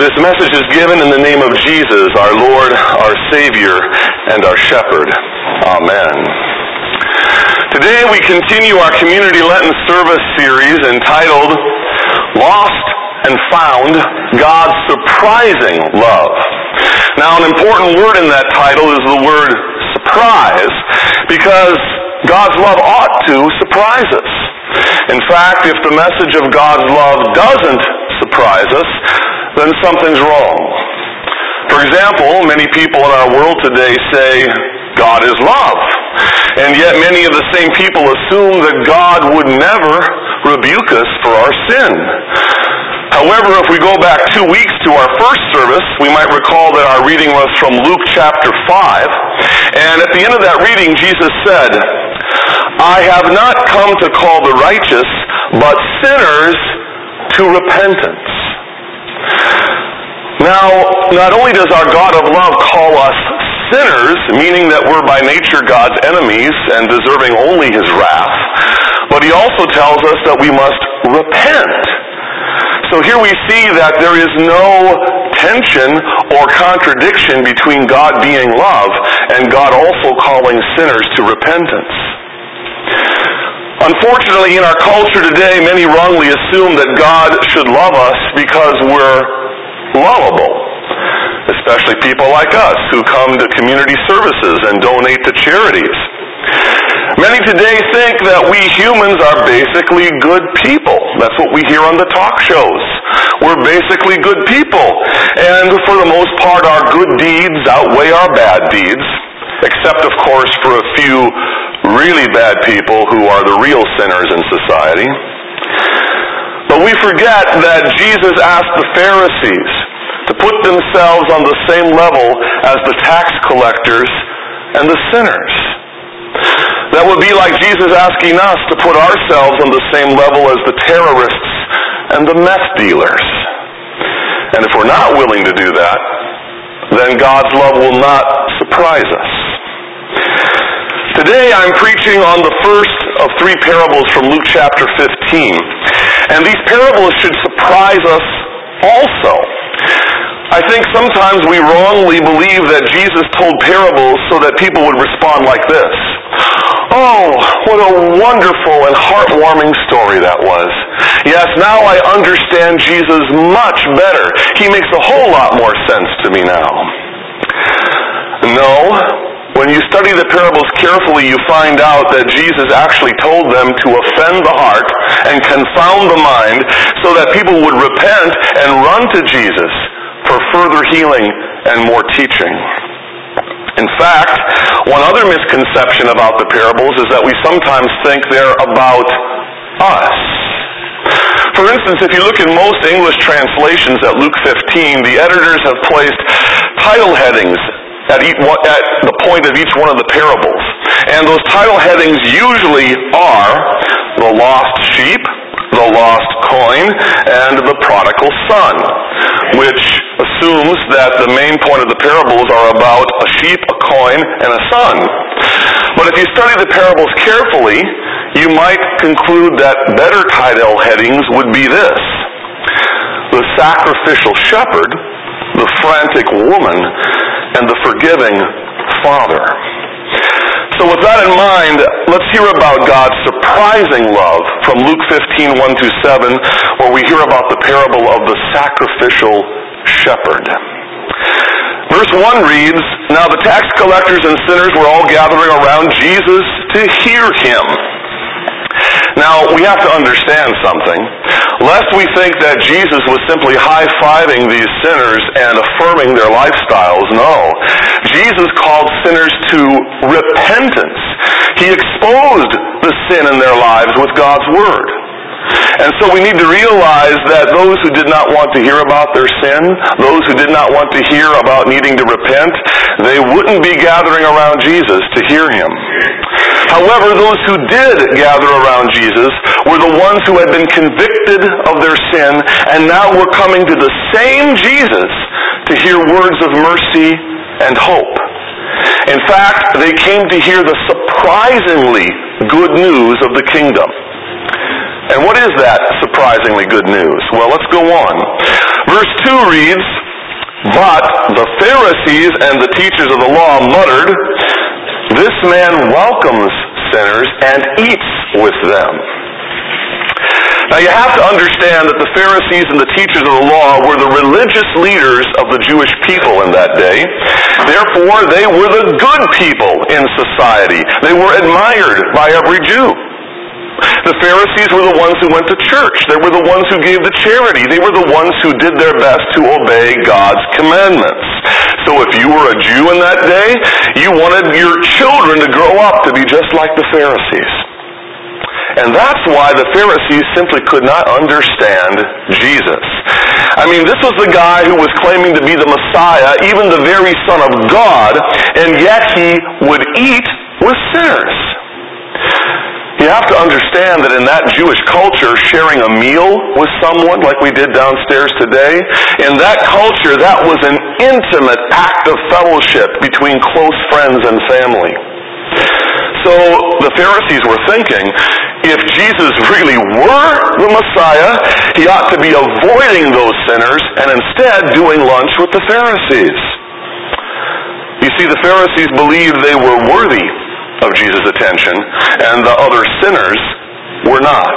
This message is given in the name of Jesus, our Lord, our Savior, and our Shepherd. Amen. Today we continue our Community Lenten Service series entitled Lost and Found, God's Surprising Love. Now, an important word in that title is the word surprise, because God's love ought to surprise us. In fact, if the message of God's love doesn't surprise us, then something's wrong. For example, many people in our world today say, God is love. And yet many of the same people assume that God would never rebuke us for our sin. However, if we go back 2 weeks to our first service, we might recall that our reading was from Luke chapter 5. And at the end of that reading, Jesus said, I have not come to call the righteous, but sinners to repentance. Now, not only does our God of love call us sinners, meaning that we're by nature God's enemies and deserving only His wrath, but He also tells us that we must repent. So here we see that there is no tension or contradiction between God being love and God also calling sinners to repentance. Unfortunately, in our culture today, many wrongly assume that God should love us because we're lovable, especially people like us who come to community services and donate to charities. Many today think that we humans are basically good people. That's what we hear on the talk shows. We're basically good people. And for the most part, our good deeds outweigh our bad deeds, except, of course, for a few really bad people who are the real sinners in society. But we forget that Jesus asked the Pharisees to put themselves on the same level as the tax collectors and the sinners. That would be like Jesus asking us to put ourselves on the same level as the terrorists and the meth dealers. And if we're not willing to do that, then God's love will not surprise us. Today I'm preaching on the first of 3 parables from Luke chapter 15. And these parables should surprise us also. I think sometimes we wrongly believe that Jesus told parables so that people would respond like this. Oh, what a wonderful and heartwarming story that was. Yes, now I understand Jesus much better. He makes a whole lot more sense to me now. No. When you study the parables carefully, you find out that Jesus actually told them to offend the heart and confound the mind so that people would repent and run to Jesus for further healing and more teaching. In fact, one other misconception about the parables is that we sometimes think they're about us. For instance, if you look in most English translations at Luke 15, the editors have placed title headings at the point of each one of the parables. And those title headings usually are the lost sheep, the lost coin, and the prodigal son, which assumes that the main point of the parables are about a sheep, a coin, and a son. But if you study the parables carefully, you might conclude that better title headings would be this: the sacrificial shepherd, the frantic woman, and the forgiving father. So with that in mind, let's hear about God's surprising love from Luke 15, 1-7, where we hear about the parable of the sacrificial shepherd. Verse 1 reads, Now the tax collectors and sinners were all gathering around Jesus to hear him. Now, we have to understand something. Lest we think that Jesus was simply high-fiving these sinners and affirming their lifestyles. No. Jesus called sinners to repentance. He exposed the sin in their lives with God's Word. And so we need to realize that those who did not want to hear about their sin, those who did not want to hear about needing to repent, they wouldn't be gathering around Jesus to hear him. However, those who did gather around Jesus were the ones who had been convicted of their sin and now were coming to the same Jesus to hear words of mercy and hope. In fact, they came to hear the surprisingly good news of the kingdom. And what is that surprisingly good news? Well, let's go on. Verse 2 reads, "But the Pharisees and the teachers of the law muttered, 'This man welcomes sinners and eats with them.'" Now you have to understand that the Pharisees and the teachers of the law were the religious leaders of the Jewish people in that day. Therefore, they were the good people in society. They were admired by every Jew. The Pharisees were the ones who went to church. They were the ones who gave the charity. They were the ones who did their best to obey God's commandments. So if you were a Jew in that day, you wanted your children to grow up to be just like the Pharisees. And that's why the Pharisees simply could not understand Jesus. I mean, this was the guy who was claiming to be the Messiah, even the very Son of God, and yet he would eat with sinners. You have to understand that in that Jewish culture, sharing a meal with someone like we did downstairs today, in that culture, that was an intimate act of fellowship between close friends and family. So the Pharisees were thinking, if Jesus really were the Messiah, he ought to be avoiding those sinners and instead doing lunch with the Pharisees. You see, the Pharisees believed they were worthy of Jesus' attention, and the other sinners were not.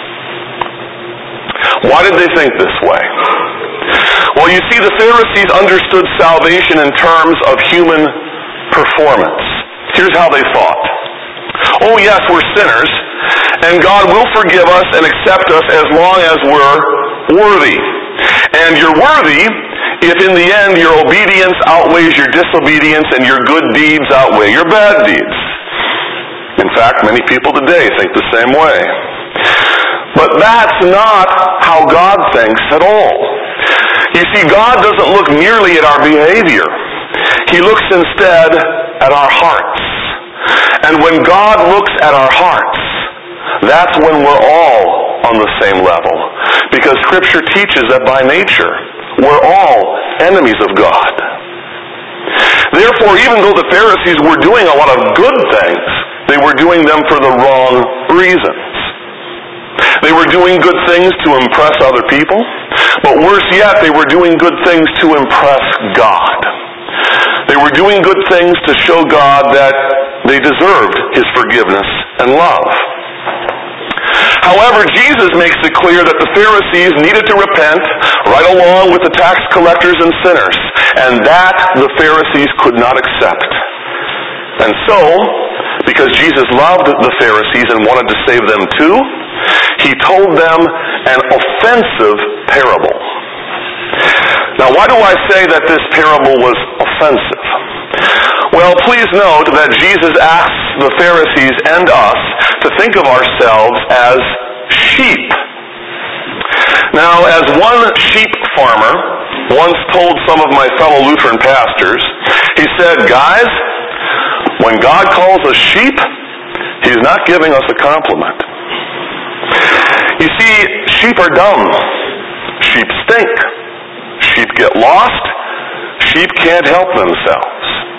Why did they think this way? Well, you see, the Pharisees understood salvation in terms of human performance. Here's how they thought. Oh yes, we're sinners, and God will forgive us and accept us as long as we're worthy. And you're worthy if in the end your obedience outweighs your disobedience and your good deeds outweigh your bad deeds. In fact, many people today think the same way. But that's not how God thinks at all. You see, God doesn't look merely at our behavior. He looks instead at our hearts. And when God looks at our hearts, that's when we're all on the same level. Because Scripture teaches that by nature, we're all enemies of God. Therefore, even though the Pharisees were doing a lot of good things, they were doing them for the wrong reasons. They were doing good things to impress other people, but worse yet, they were doing good things to impress God. They were doing good things to show God that they deserved His forgiveness and love. However, Jesus makes it clear that the Pharisees needed to repent right along with the tax collectors and sinners, and that the Pharisees could not accept. And so, because Jesus loved the Pharisees and wanted to save them too, He told them an offensive parable. Now, why do I say that this parable was offensive? Well, please note that Jesus asks the Pharisees and us to think of ourselves as sheep. Now, as one sheep farmer once told some of my fellow Lutheran pastors, he said, "Guys, when God calls us sheep, He's not giving us a compliment." You see, sheep are dumb. Sheep stink. Sheep get lost. Sheep can't help themselves.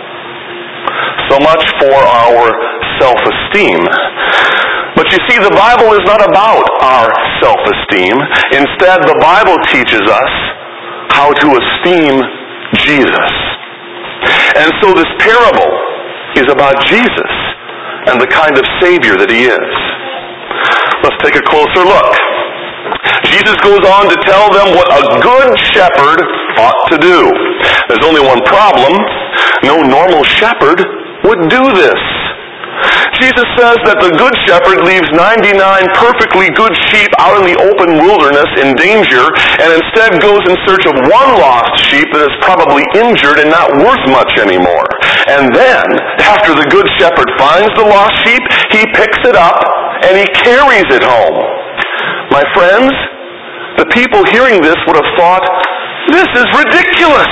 So much for our self-esteem. But you see, the Bible is not about our self-esteem. Instead, the Bible teaches us how to esteem Jesus. And so this parable is about Jesus and the kind of Savior that He is. Let's take a closer look. Jesus goes on to tell them what a good shepherd ought to do. There's only one problem. No normal shepherd would do this. Jesus says that the good shepherd leaves 99 perfectly good sheep out in the open wilderness in danger and instead goes in search of one lost sheep that is probably injured and not worth much anymore. And then, after the good shepherd finds the lost sheep, he picks it up and he carries it home. My friends, the people hearing this would have thought, this is ridiculous.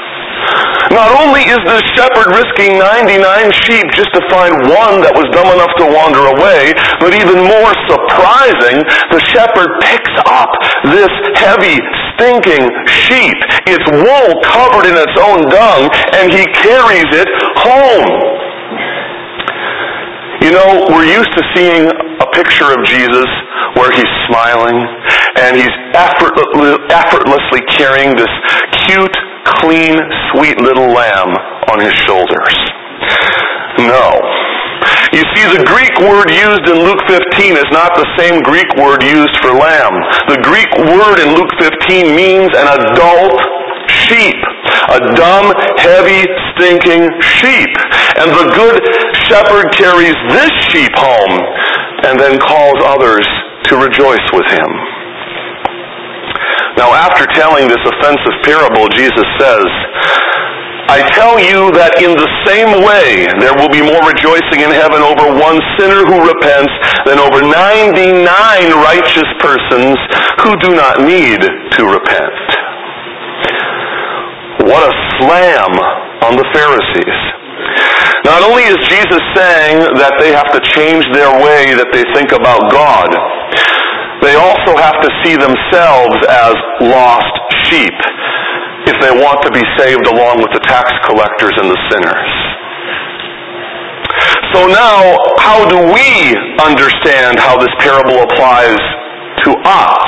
Not only is this shepherd risking 99 sheep just to find one that was dumb enough to wander away, but even more surprising, the shepherd picks up this heavy, stinking sheep, its wool covered in its own dung, and he carries it home. You You know, we're used to seeing a picture of Jesus where he's smiling and he's effortlessly carrying this cute, clean, sweet little lamb on his shoulders. No. You see, the Greek word used in Luke 15 is not the same Greek word used for lamb. The Greek word in Luke 15 means an adult sheep. A dumb, heavy, stinking sheep. And the good shepherd carries this sheep home and then calls others to rejoice with him. Now, after telling this offensive parable, Jesus says, I tell you that in the same way there will be more rejoicing in heaven over one sinner who repents than over 99 righteous persons who do not need to repent. What a slam on the Pharisees. Not only is Jesus saying that they have to change their way that they think about God, they also have to see themselves as lost sheep if they want to be saved along with the tax collectors and the sinners. So now, how do we understand how this parable applies to us?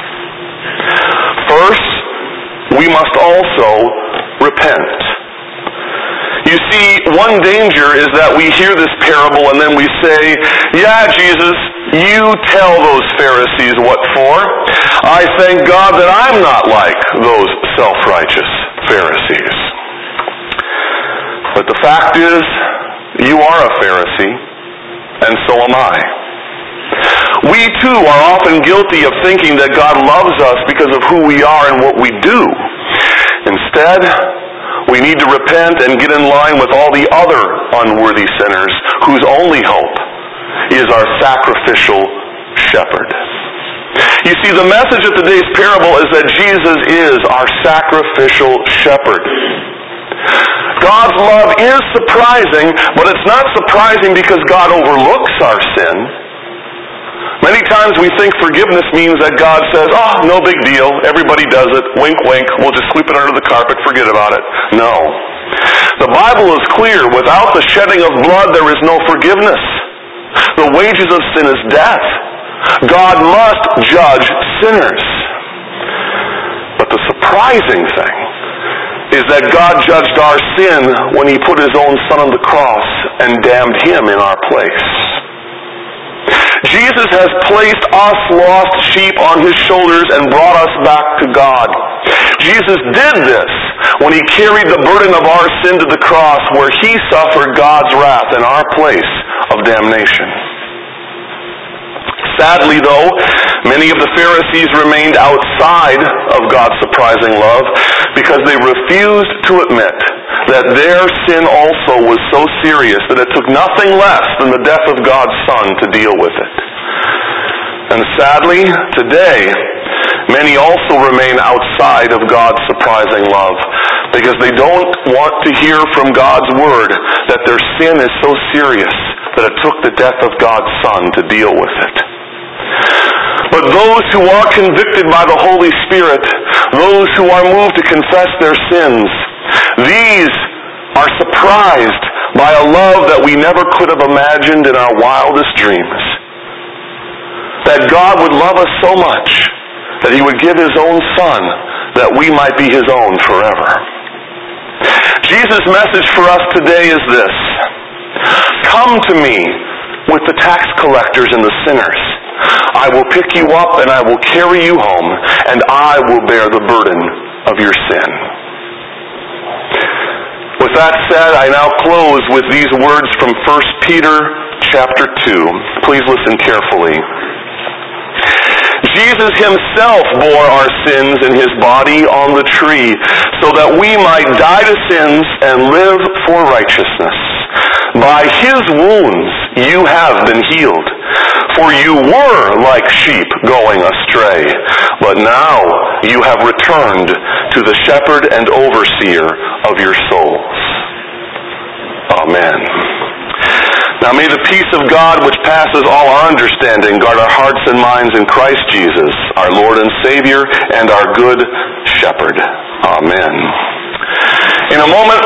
First, we must also repent. You see, one danger is that we hear this parable and then we say, yeah, Jesus, you tell those Pharisees what for. I thank God that I'm not like those self-righteous Pharisees. But the fact is, you are a Pharisee, and so am I. We too are often guilty of thinking that God loves us because of who we are and what we do. Instead, we need to repent and get in line with all the other unworthy sinners whose only hope is our sacrificial shepherd. You see, the message of today's parable is that Jesus is our sacrificial shepherd. God's love is surprising, but it's not surprising because God overlooks our sin. Many times we think forgiveness means that God says, oh, no big deal, everybody does it, wink, wink, we'll just sweep it under the carpet, forget about it. No. The Bible is clear, without the shedding of blood there is no forgiveness. The wages of sin is death. God must judge sinners. But the surprising thing is that God judged our sin when He put His own Son on the cross and damned Him in our place. Jesus has placed us lost sheep on His shoulders and brought us back to God. Jesus did this when He carried the burden of our sin to the cross, where He suffered God's wrath in our place of damnation. Sadly, though, many of the Pharisees remained outside of God's surprising love because they refused to admit that their sin also was so serious that it took nothing less than the death of God's Son to deal with it. And sadly, today, many also remain outside of God's surprising love because they don't want to hear from God's Word that their sin is so serious that it took the death of God's Son to deal with it. But those who are convicted by the Holy Spirit, those who are moved to confess their sins, these are surprised by a love that we never could have imagined in our wildest dreams. That God would love us so much that He would give His own Son that we might be His own forever. Jesus' message for us today is this: come to me with the tax collectors and the sinners. I will pick you up and I will carry you home, and I will bear the burden of your sin. With that said, I now close with these words from 1 Peter chapter 2. Please listen carefully. Jesus Himself bore our sins in His body on the tree, so that we might die to sins and live for righteousness. By His wounds you have been healed. For you were like sheep going astray, but now you have returned to the shepherd and overseer of your souls. Amen. Now may the peace of God, which passes all our understanding, guard our hearts and minds in Christ Jesus, our Lord and Savior, and our good shepherd. Amen. In a moment,